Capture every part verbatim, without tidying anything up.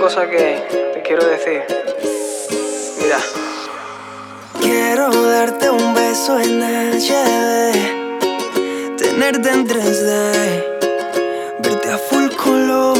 cosa que te quiero decir. Mira. Quiero darte un beso en H D, tenerte en tres D, verte a full color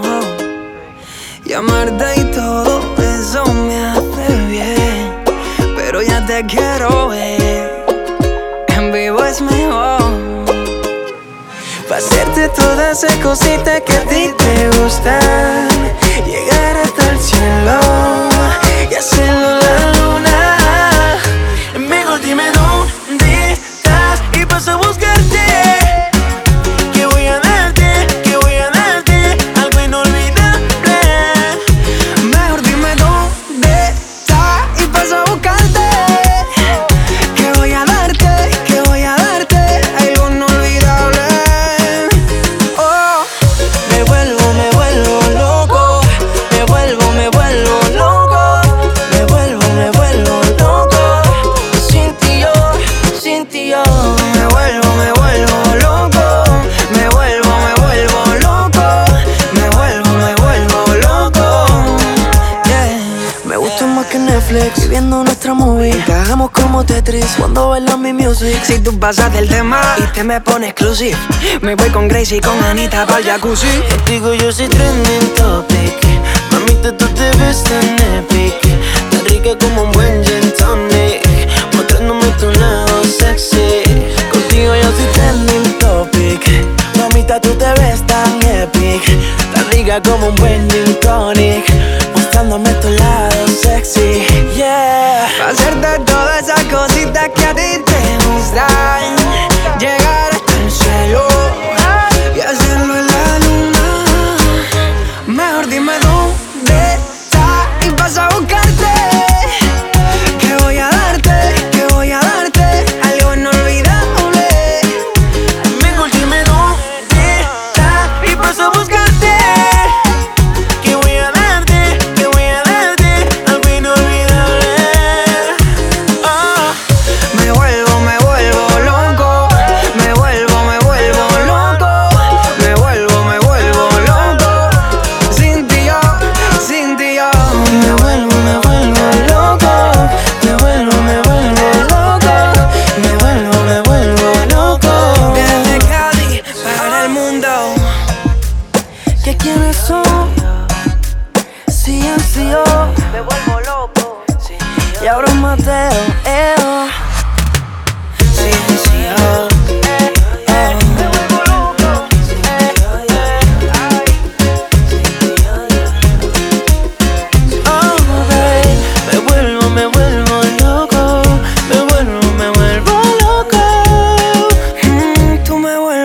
y amarte y todo eso me hace bien. Pero ya te quiero ver, en vivo es mejor. Pa' hacerte todas esas cositas que a ti te gustan, llegar hasta el cielo y hacerlo la luna. Mejor dime dónde estás y paso a buscarte. Que voy a darte, que voy a darte algo inolvidable. Mejor dime dónde estás y paso a buscarte. Que voy a darte, que voy a darte algo inolvidable. Oh, me vuelvo, me vuelvo loco. Me vuelvo, me vuelvo loco. Me vuelvo, me vuelvo loco. Sin ti yo, sin ti yo. Me vuelvo, me vuelvo loco. Me vuelvo, me vuelvo loco. Me vuelvo, me vuelvo loco. Yeah. Me gusta más que Netflix, viviendo nuestra movie. Que hagamos como Tetris cuando bailas mi music. Si tú pasas del tema y te me pones exclusive, me voy con Gracie y con Anita pa'l jacuzzi. Contigo yo soy trending topic. Mamita, tú te ves tan epic, tan rica como un buen gin tonic, mostrándome tu lado sexy. Contigo yo soy trending topic. Mamita, tú te ves tan epic, tan rica como un buen gin tonic, mostrándome tu lado sexy. Yeah. Pa' hacerte todas esas cositas que a ti te gustan, llegar hasta el cielo y hacerlo en la luna. Mejor dime dónde estás y paso a buscarte. Que voy a darte, que voy a darte algo inolvidable. Mejor dime dónde estás y paso a buscarte. Que voy a darte, que voy a darte algo inolvidable. Oh, me vuelvo, me vuelvo loco. Me vuelvo, me vuelvo loco. Me vuelvo, me vuelvo loco. Sin ti yo, sin ti yo. Me vuelvo, me vuelvo loco. Me vuelvo, me vuelvo loco. Me vuelvo, me vuelvo loco. Desde Cali para el mundo. ¿Qué quiénes son? Sí, sí, yo. Me vuelvo loco. Y ahora un Mateo, eh, oh. Sí, sí, yo. Eh, me vuelvo loco. Oh, babe. Me vuelvo, me vuelvo loco. Me vuelvo, me vuelvo loco. Mm, tú me vuelves